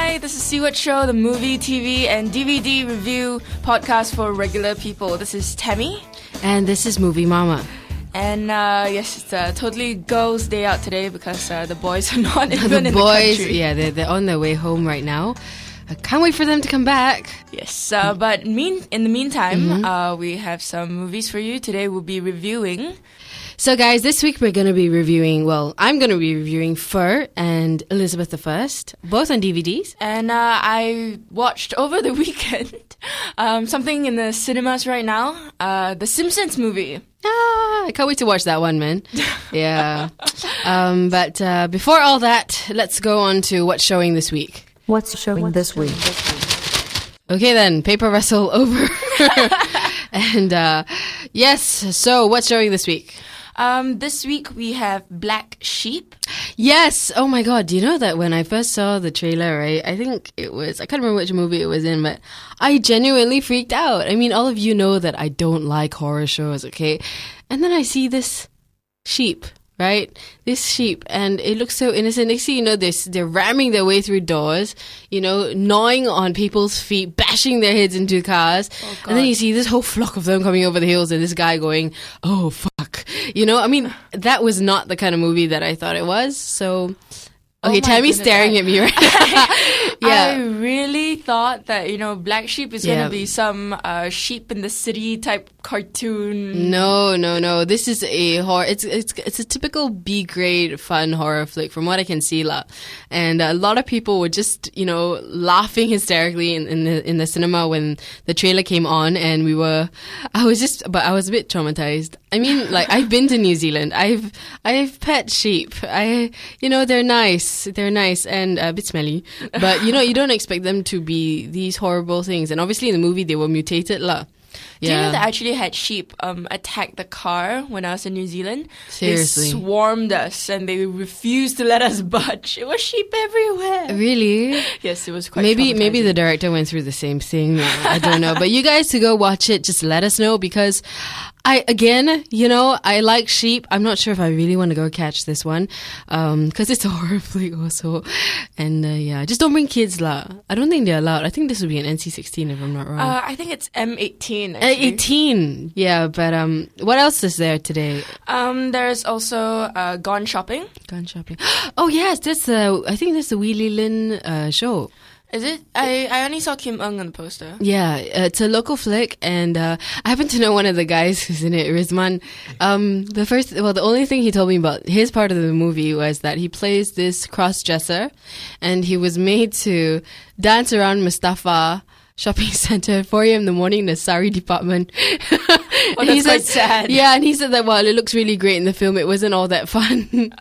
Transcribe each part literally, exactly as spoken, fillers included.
Hi, this is See What Show, the movie, T V, and D V D review podcast for regular people. This is Tammy. And this is Movie Mama. And uh, yes, it's a totally girls' day out today because uh, the boys are not even the in boys, the country. yeah, they're, they're on their way home right now. I can't wait for them to come back. Yes, uh, but mean in the meantime, Mm-hmm. uh, we have some movies for you. Today we'll be reviewing... So guys, this week we're going to be reviewing, well, I'm going to be reviewing Fur and Elizabeth the First, both on D V Ds. And uh, I watched over the weekend um, something in the cinemas right now, uh, the Simpsons movie. Ah, I can't wait to watch that one, man. Yeah. um, but uh, before all that, let's go on to what's showing this week. What's showing this week? Okay then, paper wrestle over. And uh, yes, so what's showing this week? Um, this week we have Black Sheep. Yes. Oh my God. Do you know that when I first saw the trailer, right? I think it was, I can't remember which movie it was in, but I genuinely freaked out. I mean, all of you know that I don't like horror shows, okay? And then I see this sheep, right? This sheep, and it looks so innocent. Next thing you know, they're, they're ramming their way through doors, you know, gnawing on people's feet, bashing their heads into cars. Oh, God. And then you see this whole flock of them coming over the hills and this guy going, oh, fuck. You know, I mean, that was not the kind of movie that I thought it was. So, Oh okay, my Tammy's goodness, staring I- at me right now. I Yeah. really thought that, you know, Black Sheep is Yeah. going to be some uh, sheep in the city type cartoon. No, no, no. This is a horror. It's it's it's a typical B grade fun horror flick, from what I can see, lah. And a lot of people were just, you know, laughing hysterically in, in the in the cinema when the trailer came on, and we were. I was just, but I was a bit traumatized. I mean, like I've been to New Zealand. I've I've pet sheep. I, you know, they're nice. They're nice and a bit smelly, but you know, you don't expect them to be these horrible things. And obviously, in the movie, they were mutated, lah. Do you know that I actually had sheep um, attack the car when I was in New Zealand? Seriously? They swarmed us and they refused to let us budge. It was sheep everywhere. Really? Yes, it was quite Maybe maybe traumatizing. the director went through the same thing. I don't know. But you guys to go watch it, just let us know, because I, again, you know, I like sheep. I'm not sure if I really want to go catch this one, um, because it's a horror flick also. And uh, yeah, just don't bring kids, lah. I don't think they're allowed. I think this would be an N C sixteen if I'm not wrong. Uh, I think it's M eighteen. Uh, Actually. eighteen. Yeah, but um, what else is there today? Um, there's also uh, Gone Shopping. Gone shopping. Oh yes, that's the. I think that's the Wee Lee Lin uh, show. Is it? I, I only saw Kim Eung on the poster. Yeah, uh, it's a local flick, and uh, I happen to know one of the guys who's in it, Rizman. Um, the first, well, the only thing he told me about his part of the movie was that he plays this cross-dresser, and he was made to dance around Mustafa shopping center at four a.m. in the morning in the sari department. Oh, And he that's quite said- sad. Yeah, and he said that while it looks really great in the film, it wasn't all that fun.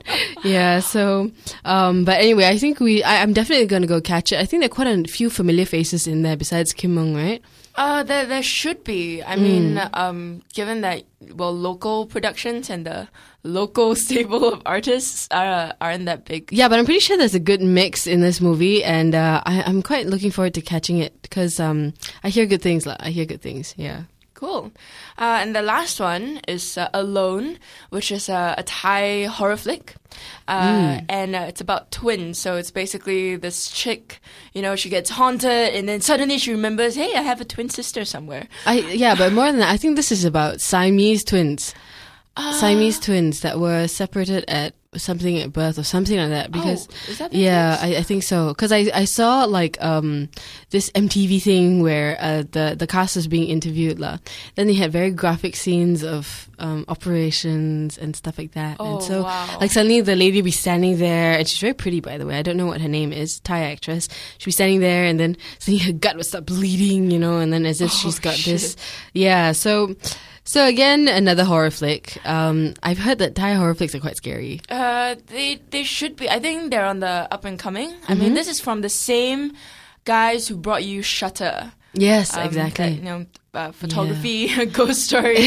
Yeah, so, um, but anyway, I think we, I, I'm definitely going to go catch it. I think there are quite a few familiar faces in there besides Kim Eung, right? Uh, there, there should be. I Mm. mean, um, given that, well, local productions and the local stable of artists are, aren't that big. Yeah, but I'm pretty sure there's a good mix in this movie, and uh, I, I'm quite looking forward to catching it because um, I hear good things. Like, I hear good things, yeah. Cool. Uh, and the last one is uh, Alone, which is uh, a Thai horror flick. Uh, And uh, it's about twins. So it's basically this chick, you know, she gets haunted and then suddenly she remembers, hey, I have a twin sister somewhere. I Yeah, but more than that, I think this is about Siamese twins. Siamese twins that were separated at something at birth or something like that. Because Oh, is that the yeah, case? I, I think so. Because I, I saw like um this M T V thing where uh, the the cast was being interviewed lah. Then they had very graphic scenes of um operations and stuff like that. Oh, and so wow. like suddenly the lady would be standing there, and she's very pretty, by the way. I don't know what her name is, Thai actress. She'd be standing there, and then suddenly her gut would start bleeding, you know, and then as if Oh, she's got shit. this. Yeah, so. So again, another horror flick. Um, I've heard that Thai horror flicks are quite scary. Uh, they they should be. I think they're on the up and coming. I Mm-hmm. mean, this is from the same guys who brought you Shutter. Yes, Um, exactly. that, you know, uh, photography, ghost story.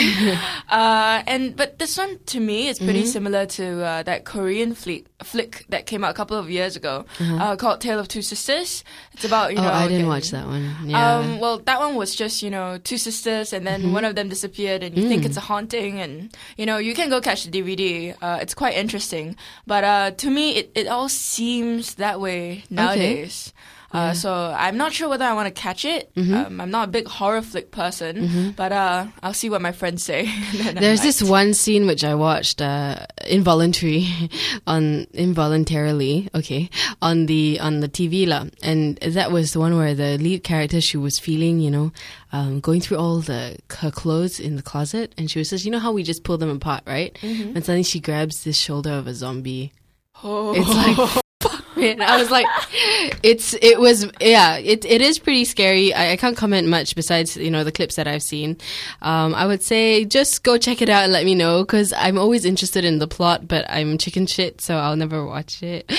uh, and but this one to me is pretty Mm-hmm. similar to uh, that Korean flick flick that came out a couple of years ago, uh, called Tale of Two Sisters. It's about you Uh-huh. Oh, know. I didn't getting- watch that one. Yeah. Um, well, that one was just, you know, two sisters and Mm-hmm. then one of them disappeared and you Mm. think it's a haunting and, you know, you can go catch the D V D. Uh, it's quite interesting. But uh, to me, it, it all seems that way nowadays. Uh, so I'm not sure whether I want to catch it. Mm-hmm. Um, I'm not a big horror flick person, mm-hmm. but uh, I'll see what my friends say. There's this one scene which I watched uh, involuntary on involuntarily, okay, on the on the T V la, and that was the one where the lead character, she was feeling, you know, um, going through all the her clothes in the closet, and she was just, you know how we just pull them apart, right? Mm-hmm. And suddenly she grabs this shoulder of a zombie. Oh. It's like. Man, I was like, it's, it was, yeah, it, it is pretty scary. I, I can't comment much besides, you know, the clips that I've seen. Um, I would say just go check it out and let me know, because I'm always interested in the plot, but I'm chicken shit, so I'll never watch it.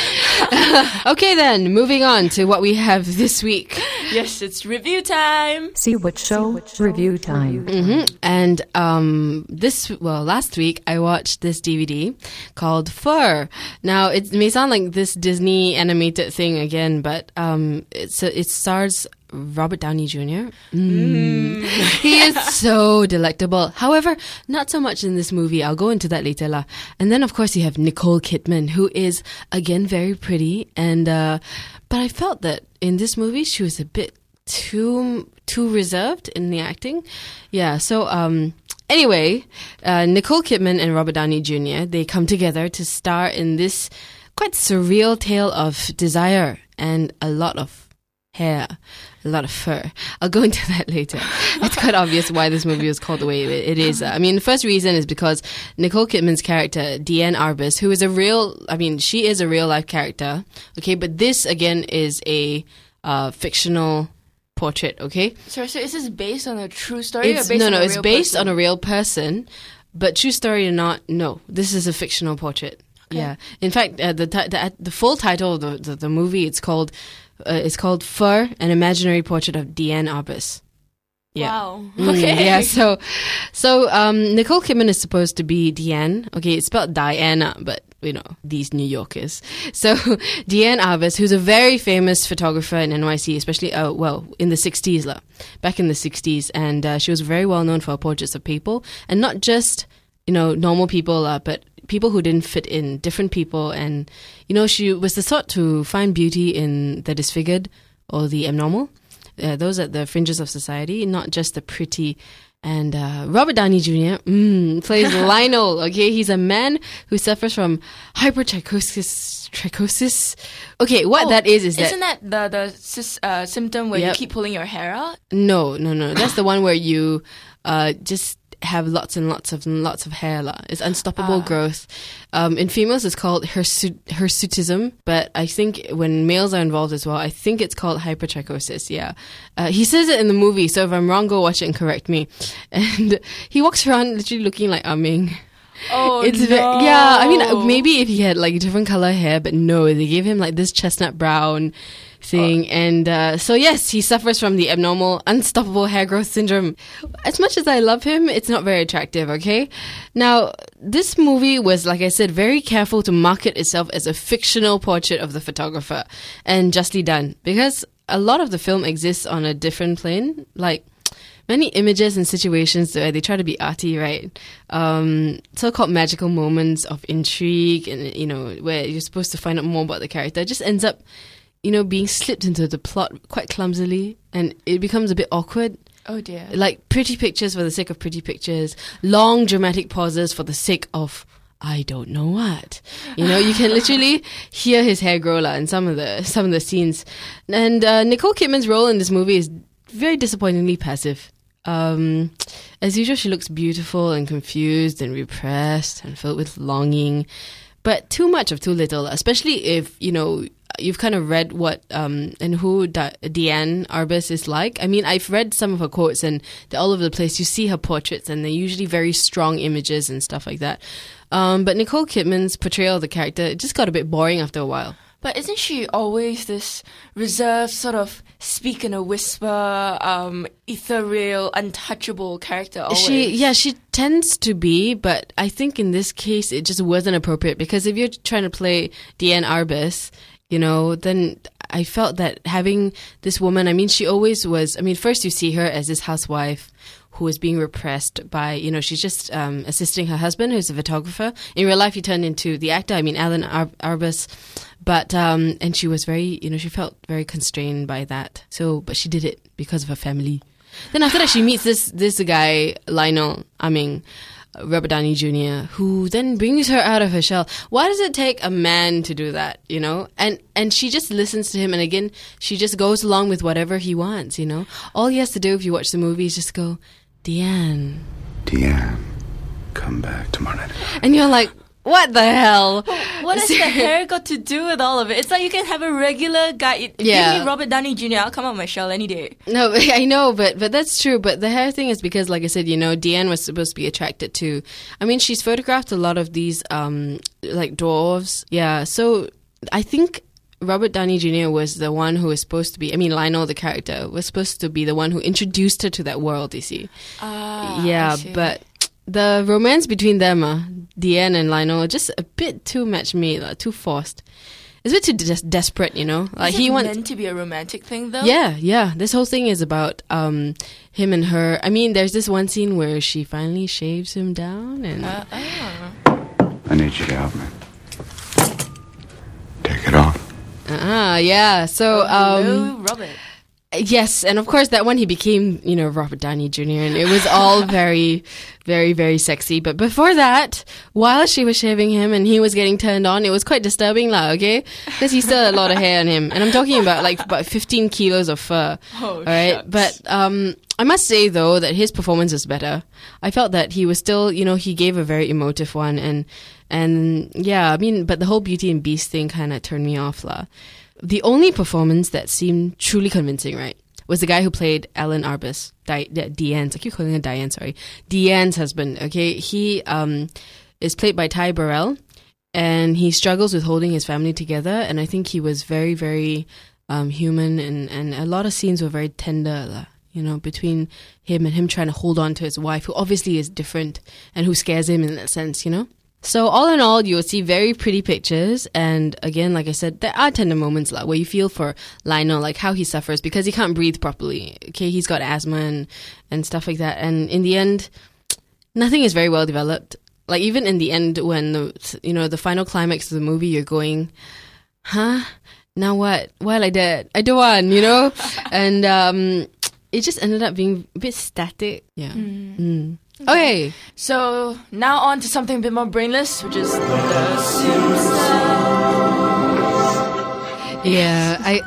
Okay then, moving on to what we have this week. Yes, it's review time. See what show, See what show review time. Mm-hmm. And um, this, well, last week I watched this D V D called Fur. Now, it may sound like this Disney animated thing again, but um, it's a, it stars Robert Downey Junior Mm. Mm. He is so delectable. However, not so much in this movie. I'll go into that later lah. And then, of course, you have Nicole Kidman, who is again very pretty. And uh, but I felt that in this movie she was a bit too too reserved in the acting. Yeah. So um, anyway, uh, Nicole Kidman and Robert Downey Junior, they come together to star in this quite surreal tale of desire and a lot of hair, a lot of fur. I'll go into that later. It's quite obvious why this movie was called the way it is. I mean, the first reason is because Nicole Kidman's character, Deanne Arbus, who is a real, I mean, she is a real life character, okay, but this again is a uh, fictional portrait, okay? So, so is this based on a true story It's, or based no, on no, a it's real based person? on a real person, but true story or not, no. This is a fictional portrait. Okay. Yeah. In fact, uh, the, ti- the the full title of the, the, the movie, it's called uh, it's called Fur, an imaginary portrait of Deanne Arbus. Yeah. Wow. Mm, Okay. yeah. So, so um, Nicole Kidman is supposed to be Deanne. Okay, it's spelled Diana, but you know these New Yorkers. So Deanne Arbus, who's a very famous photographer in N Y C, especially uh, well in the sixties lah, back in the sixties, and uh, she was very well known for her portraits of people, and not just you know normal people, uh, but people who didn't fit in, different people. And, you know, she was the sort to find beauty in the disfigured or the abnormal, uh, those at the fringes of society, not just the pretty. And uh, Robert Downey Junior Mm, plays Lionel, okay? He's a man who suffers from hypertrichosis. Trichosis. Okay, what Oh, that is is Isn't that... that the, the sys- uh, symptom where Yep. you keep pulling your hair out? No, no, no. That's the one where you uh, just have lots and lots of lots of hair lah. It's unstoppable Ah. growth. Um, in females, it's called hirsut- hirsutism, but I think when males are involved as well, I think it's called hypertrichosis. Yeah, uh, he says it in the movie. So if I'm wrong, go watch it and correct me. And he walks around literally looking like Ah Ming. Oh, It's no. ve- yeah. I mean, uh, maybe if he had like different color hair, but no, they gave him like this chestnut brown thing, Oh. and uh, so yes, he suffers from the abnormal, unstoppable hair growth syndrome. As much as I love him, it's not very attractive. Okay, now this movie was, like I said, very careful to market itself as a fictional portrait of the photographer, and justly done, because a lot of the film exists on a different plane, like. Many images and situations where they try to be arty, right? Um, so-called magical moments of intrigue and, you know, where you're supposed to find out more about the character just ends up, you know, being slipped into the plot quite clumsily, and it becomes a bit awkward. Oh dear. Like pretty pictures for the sake of pretty pictures, long dramatic pauses for the sake of I don't know what. You know, you can literally hear his hair grow lah in some of the some of the scenes. And uh, Nicole Kidman's role in this movie is very disappointingly passive. Um, as usual, she looks beautiful and confused and repressed and filled with longing, but too much of too little, especially if, you know, you've kind of read what um, and who da- Deanne Arbus is like. I mean, I've read some of her quotes and they're all over the place. You see her portraits and they're usually very strong images and stuff like that. Um, but Nicole Kidman's portrayal of the character, it just got a bit boring after a while. But isn't she always this reserved, sort of speak in a whisper, um, ethereal, untouchable character always? She, yeah, she tends to be, but I think in this case it just wasn't appropriate, because if you're trying to play Deanne Arbus, you know, then I felt that having this woman, I mean, she always was, I mean, first you see her as this housewife who is being repressed by, you know, she's just um, assisting her husband, who's a photographer. In real life, he turned into the actor, I mean, Alan Ar- Arbus. But um, and she was very, you know, she felt very constrained by that. So, but she did it because of her family. Then after that, she meets this this guy Lionel. I mean, Robert Downey Junior, who then brings her out of her shell. Why does it take a man to do that? You know, and and she just listens to him, and again, she just goes along with whatever he wants. You know, all he has to do if you watch the movie is just go, Deanne, Deanne, come back tomorrow night. and you're like, what the hell? What has the hair got to do with all of it? It's like you can have a regular guy. Yeah. Give me Robert Downey Junior I'll come out my shell any day. No, I know, but but that's true. But the hair thing is because, like I said, you know, Deanne was supposed to be attracted to. I mean, she's photographed a lot of these, um, like dwarves. Yeah, so I think Robert Downey Junior was the one who was supposed to be. I mean, Lionel, the character, was supposed to be the one who introduced her to that world. You see? Ah, yeah, I see. but the romance between them, uh, Deanne and Lionel, are just a bit too much made, like, too forced. It's a bit too des- desperate, you know. Like Is he it wants. meant to be a romantic thing, though? Yeah, yeah. This whole thing is about um, him and her. I mean, there's this one scene where she finally shaves him down, and Uh, oh. I need you to help me. Take it off. ah, yeah. So, um, Hello, Robert. yes, and of course that one he became, you know, Robert Downey Junior, and it was all very, very, very sexy. But before that, while she was shaving him and he was getting turned on, it was quite disturbing, lah. Okay, because he still had a lot of hair on him, and I'm talking about like about fifteen kilos of fur. Oh, all right, shucks. but um, I must say though that his performance is better. I felt that he was still, you know, he gave a very emotive one, and and yeah, I mean, but the whole Beauty and Beast thing kind of turned me off, lah. The only performance that seemed truly convincing, right, was the guy who played Alan Arbus, Di- Di- Deanne's. I keep calling her Diane, sorry. Deanne's husband, okay? He um, is played by Ty Burrell, and he struggles with holding his family together, and I think he was very, very um, human, and, and a lot of scenes were very tender, lah, you know, between him and him trying to hold on to his wife, who obviously is different, and who scares him in that sense, you know? So all in all, you'll see very pretty pictures, and again, like I said, there are tender moments like where you feel for Lionel, like how he suffers because he can't breathe properly. Okay, he's got asthma and, and stuff like that, and in the end, nothing is very well developed. Like even in the end, when the you know the final climax of the movie, you're going, huh? Now what? Why like that? I don't want, you know, and um, it just ended up being a bit static. Yeah. Mm. Okay. So now on to something a bit more brainless, which is The Simpsons. Yeah, I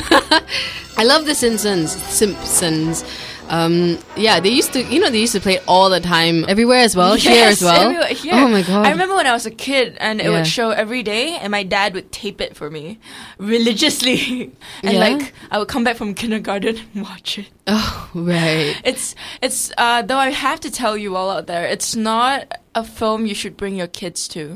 I love The Simpsons. Simpsons. Um, yeah, they used to, you know, they used to play it all the time, everywhere as well, Yes, here as well. everywhere, here. Oh my god! I remember when I was a kid, and it Yeah. would show every day, and my dad would tape it for me religiously, and Yeah? like I would come back from kindergarten and watch it. Oh right. It's it's uh, though I have to tell you all out there, it's not a film you should bring your kids to.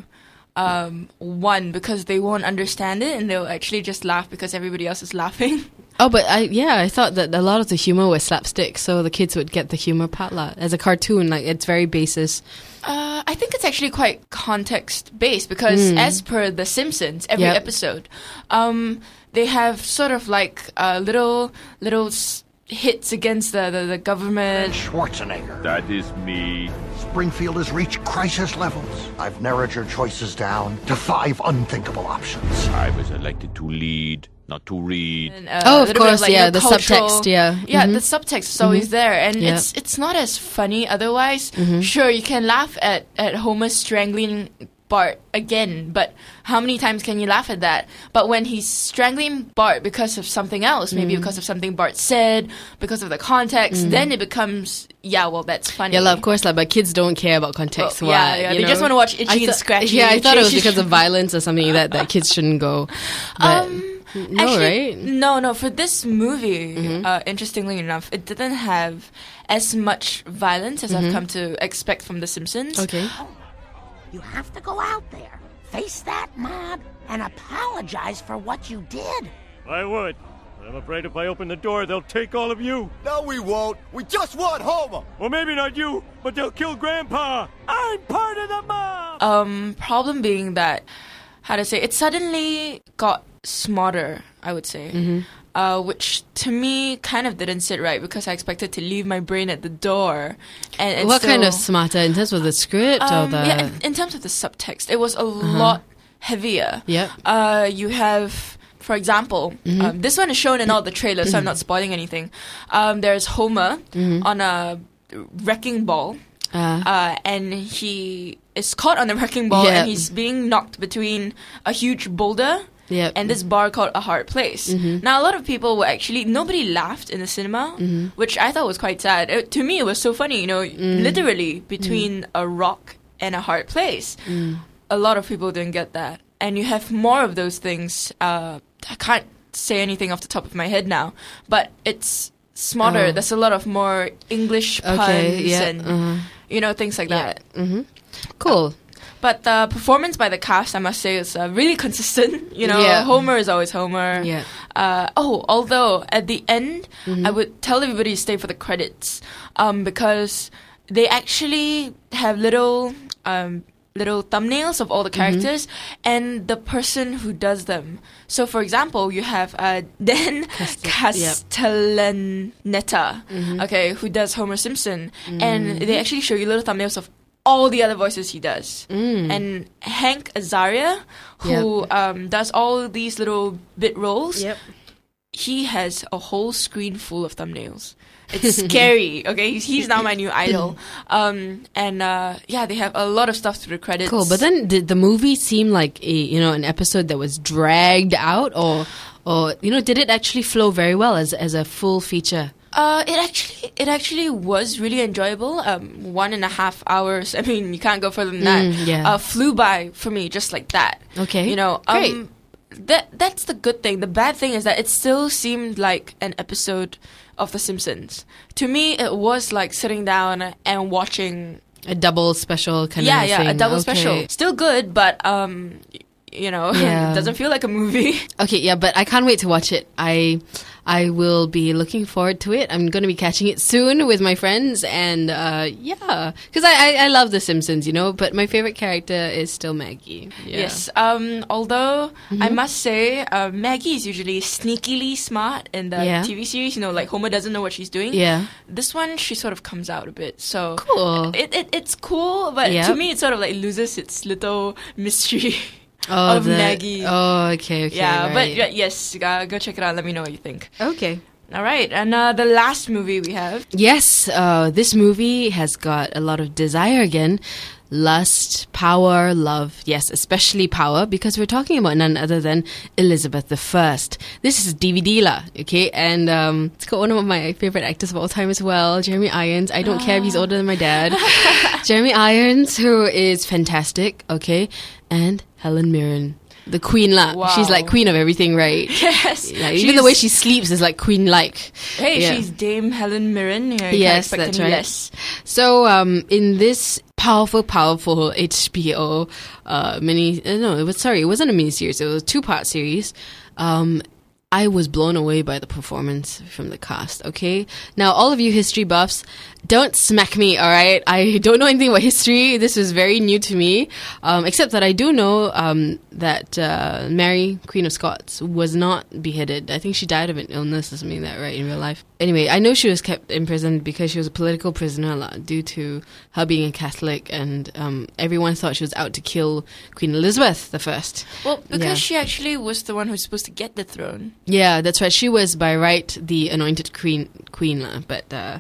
Um, one, because they won't understand it, and they'll actually just laugh because everybody else is laughing. Oh, but I yeah, I thought that a lot of the humor was slapstick, so the kids would get the humor part lah. As a cartoon, like it's very basis. Uh, I think it's actually quite context based because, as per The Simpsons, every Yep. episode, um, they have sort of like uh, little little s- hits against the, the, the government. Schwarzenegger. That is me. Springfield has reached crisis levels. I've narrowed your choices down to five unthinkable options. I was elected to lead, not to read. And, uh, Oh, a of little bit course, like, yeah, you know, the cultural- subtext, yeah. yeah, Mhm. the subtext is always there, and Yeah. it's it's not as funny otherwise. Mm-hmm. Sure, you can laugh at at Homer strangling Bart again, but how many times can you laugh at that? But when he's strangling Bart because of something else, maybe Mm. because of something Bart said, because of the context, then it becomes, yeah, well, that's funny. Yeah, lah, of course, lah. But kids don't care about context. Well, yeah, what, yeah, you they know? just wanna watch Itchy I and thought- Scratchy, Yeah, I thought it was Itchy- because of violence or something like that that kids shouldn't go. But Um, no, Actually, right? No, no. For this movie, Mm-hmm. uh, interestingly enough, it didn't have as much violence as I've come to expect from The Simpsons. Mm-hmm. Okay. You have to go out there, face that mob, and apologize for what you did. I would. But I'm afraid if I open the door, they'll take all of you. No, we won't. We just want Homer. Well, maybe not you, but they'll kill Grandpa. I'm part of the mob. Um, problem being that, how to say, it suddenly got smarter, I would say. Mm-hmm. Uh, which to me kind of didn't sit right because I expected to leave my brain at the door. And, and What kind of still- smarter in terms of the script or Um, the? yeah, in, in terms of the subtext, it was a lot heavier. Yep. Uh, you have, for example, Mm-hmm. um, this one is shown in all the trailers, so I'm not spoiling anything. Um, there's Homer Mm-hmm. on a wrecking ball, Uh, uh, and he is caught on the wrecking ball, Yeah. and he's being knocked between a huge boulder Yep. and this bar called A Hard Place. Now, a lot of people were actually, nobody laughed in the cinema, which I thought was quite sad. It, to me, it was so funny, you know, literally between a rock and a hard place. A lot of people didn't get that. And you have more of those things. Uh, I can't say anything off the top of my head now, but it's smarter. Oh. There's a lot of more English puns Okay, yeah, and, uh-huh. you know, things like that. Mm-hmm. Cool. But the performance by the cast, I must say, is uh, really consistent. You know, Yeah. Homer is always Homer. Yeah. Uh, oh, although at the end, Mm-hmm. I would tell everybody to stay for the credits, um, because they actually have little, um, little thumbnails of all the characters and the person who does them. So, for example, you have uh, Dan Castellaneta, okay, who does Homer Simpson, and they actually show you little thumbnails of all the other voices he does. And Hank Azaria, who um, does all these little bit roles, Yep. he has a whole screen full of thumbnails. It's scary, okay? He's, he's now my new idol. Um, and uh, yeah, they have a lot of stuff through the credits. Cool. But then did the movie seem like a, you know, an episode that was dragged out, or or you know, did it actually flow very well as as a full feature? Uh, it actually it actually was really enjoyable. Um, one and a half hours. I mean, you can't go further than that. Mm, yeah. Uh, flew by for me just like that. Okay. You know, Great. um, that that's the good thing. The bad thing is that it still seemed like an episode of The Simpsons. To me, it was like sitting down and watching. A double special kind Yeah, of yeah, thing. a double Okay. special. Still good, but um, y- you know, Yeah. it doesn't feel like a movie. Okay, yeah, but I can't wait to watch it. I I will be looking forward to it. I'm going to be catching it soon with my friends, and uh, yeah, because I, I I love The Simpsons, you know. But my favorite character is still Maggie. Yeah. Yes. Um, although I must say, uh, Maggie is usually sneakily smart in the Yeah. T V series. You know, like Homer doesn't know what she's doing. Yeah. This one, she sort of comes out a bit. So Cool. It, it it's cool, but Yep. to me, it sort of like loses its little mystery Oh, of the- Maggie. Oh, okay, okay. yeah, but right. yeah, yes, uh, go check it out. Let me know what you think. Okay. All right, and uh, the last movie we have. Yes, uh, this movie has got a lot of desire again. Lust, power, love. Yes, especially power, because we're talking about none other than Elizabeth the First. This is D V D la, okay? And um, it's got one of my favorite actors of all time as well, Jeremy Irons. I don't care if he's older than my dad. Jeremy Irons, who is fantastic, okay? And Helen Mirren. The queen la. Wow. She's like queen of everything, right? Yes. Yeah, even the way she sleeps is like queen-like. Hey, Yeah. she's Dame Helen Mirren. You know, you Yes, can't expect that's any right. less. So, um, in this powerful, powerful H B O uh, mini, uh, no, it was sorry, it wasn't a mini series. It was a two-part series. Um, I was blown away by the performance from the cast. Okay, now all of you history buffs, don't smack me. All right, I don't know anything about history. This was very new to me. Um, except that I do know um, that uh, Mary, Queen of Scots, was not beheaded. I think she died of an illness or something like that, right, in real life. Anyway, I know she was kept in prison because she was a political prisoner lah, due to her being a Catholic, and um, everyone thought she was out to kill Queen Elizabeth the First. Well, because Yeah. she actually was the one who's supposed to get the throne. Yeah, that's right. She was by right the anointed queen, queen lah. But uh,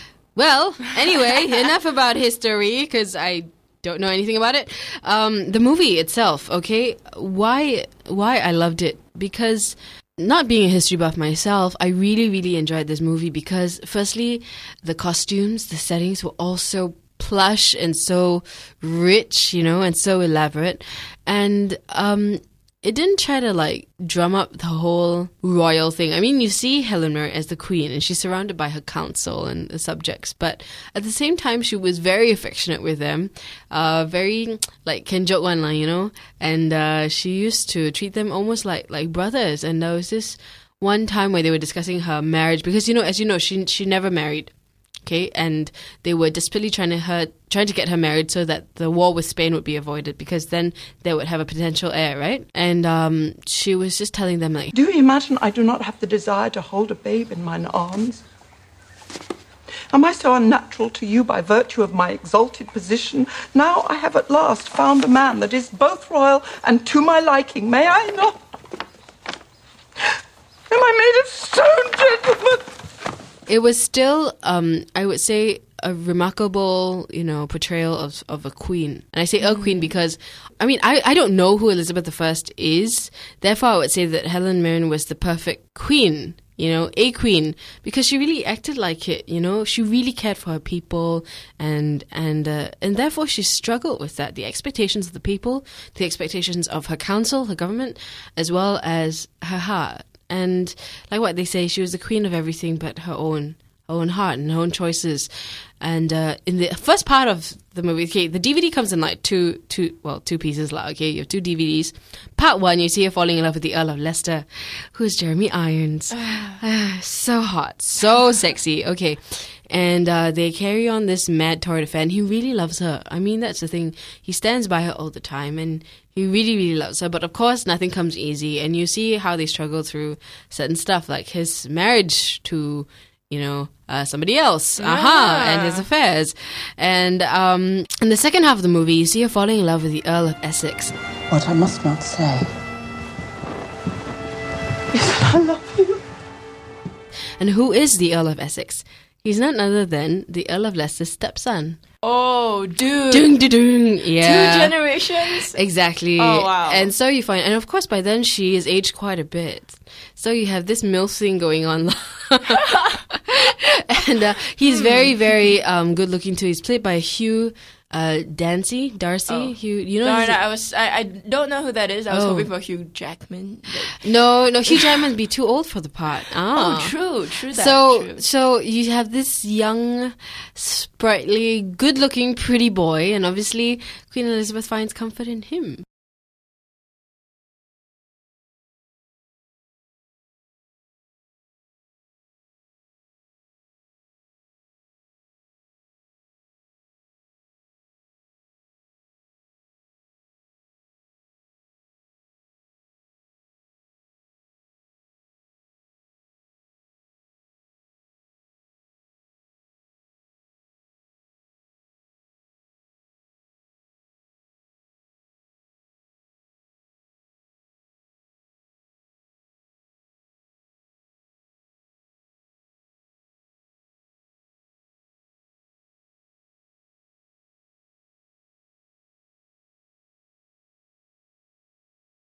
well, anyway, enough about history because I don't know anything about it. Um, the movie itself, okay, why why I loved it, because not being a history buff myself, I really really enjoyed this movie because firstly, the costumes, the settings were all so plush and so rich, you know, and so elaborate, and um. It didn't try to like drum up the whole royal thing. I mean, you see Helen Mirren as the queen and she's surrounded by her council and the subjects, but at the same time she was very affectionate with them, uh, very like can joke one line, you know, and uh, she used to treat them almost like like brothers. And there was this one time where they were discussing her marriage because, you know, as you know, she she never married. Okay, and they were desperately trying to her trying to get her married so that the war with Spain would be avoided, because then they would have a potential heir, right? And um, she was just telling them like, do you imagine I do not have the desire to hold a babe in mine arms? Am I so unnatural natural to you by virtue of my exalted position, now I have at last found a man that is both royal and to my liking. May I not? Am I made of stone, gentlemen? It was still, um, I would say, a remarkable, you know, portrayal of of a queen. And I say a queen because, I mean, I, I don't know who Elizabeth the First is. Therefore, I would say that Helen Mirren was the perfect queen, you know, a queen, because she really acted like it, you know. She really cared for her people, and and uh, and therefore she struggled with that. The expectations of the people, the expectations of her council, her government, as well as her heart. And like what they say, she was the queen of everything but her own her own heart and her own choices. And uh, in the first part of the movie, okay, the D V D comes in like two, two, well, two pieces. Like, okay, you have two D V Ds. Part one, you see her falling in love with the Earl of Leicester, who is Jeremy Irons. So hot, so sexy. Okay, and uh, they carry on this mad torrid affair, and he really loves her. I mean, that's the thing. He stands by her all the time, and he really, really loves her. But of course, nothing comes easy, and you see how they struggle through certain stuff, like his marriage to, you know, uh, somebody else, Yeah. aha, and his affairs. And um, in the second half of the movie, you see her falling in love with the Earl of Essex. What I must not say is that I love you. And who is the Earl of Essex? He's none other than the Earl of Leicester's stepson. Oh, dude. Dung, dung, dung. Yeah. Two generations? Exactly. Oh, wow. And so you find, and of course by then she is aged quite a bit. So you have this MILF thing going on. And uh, he's very, very um, good looking too. He's played by Hugh uh, Dancy, Darcy. Oh. Hugh, you know, Darn he's it, a- I was I, I don't know who that is. I was Oh. hoping for Hugh Jackman. but- no, no, Hugh Jackman would be too old for the part. Ah. Oh, true, true. That, So, true. so you have this young, sprightly, good-looking, pretty boy, and obviously Queen Elizabeth finds comfort in him.